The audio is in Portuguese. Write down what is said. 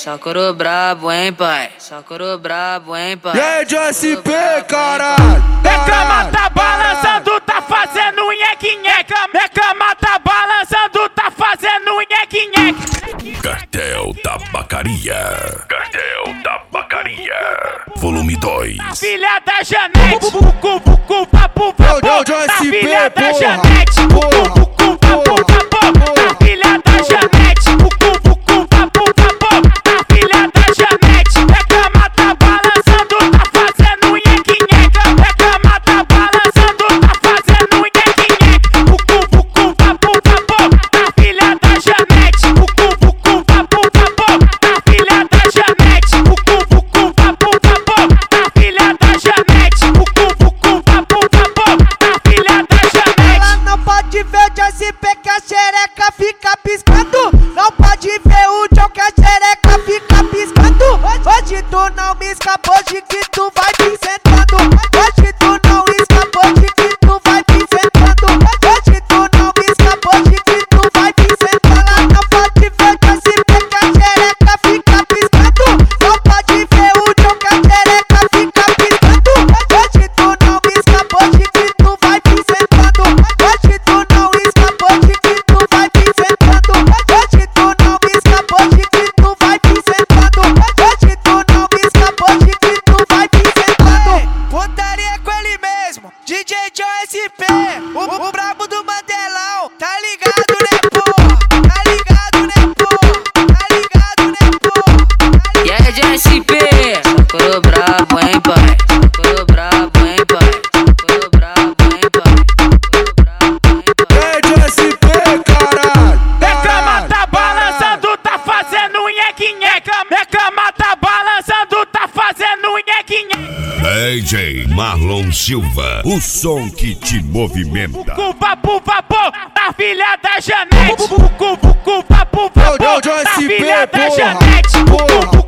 Só coro brabo, hein, pai? Só coro brabo, hein, pai? E aí, de SP, caralho? Minha cama tá balançando, tá fazendo nheque-nheque. Minha cama tá balançando, tá fazendo nheque-nheque. Cartel Tabacaria. Cartel Tabacaria. Volume 2. A filha da Janete. Vucu, vucu, papu, papu. A filha da Janete. Vucu, vucu, papu, papu. A filha da Janete. Vucu, vucu, papu, papu. A filha da Janete. Minha cama tá balançando, tá fazendo nheque-nheque. Minha cama tá balançando, tá fazendo nheque-nheque. Vucu, vucu, papu, papu. A filha da Janete. Vucu, vucu, papu, papu. A filha da Janete. Vucu, vucu, papu, papu. A filha da Janete. Vucu, vucu, papu, papu. A filha da Janete. Ela não pode ver o JSP que a xereca fica piscando. Não pode ver o John que a xereca fica piscando. Hoje tu não me escapou de que tu vai me sentando. Hoje tu não escapou de que tu vai me sentando. Hoje tu não me escapou de que tu vai me sentando. Ela não pode ver o JSP que a xereca fica piscando. Não pode ver o John que a xereca fica piscando. Hoje tu não me escapou de que tu vai me sentando. Hoje tu não escapou de que tu vai me sentando. Hoje tu não me escapou de que tu vai me sentando. Hoje tu não me escapou de que tu vai me sentando. Putaria com ele mesmo, DJ JSP, o brabo do Mandelão. Tá ligado, né, porra? Tá ligado, né, porra? Tá ligado, né, porra? E aí, JSP? Só coro brabo, hein, pai? Só coro brabo, hein, pai? Só coro brabo, hein, pai? Só coro brabo, hein, pai? E aí, de SP, caralho? Minha cama tá balançando, tá fazendo nheque-nheque. Minha cama tá balançando, tá fazendo nheque-nheque. DJ Marlon Silva, o som que te movimenta. Vucu, papu, papu, da filha da Janete. Vucu, vucu, papu, papu, da filha da Janete. Vucu,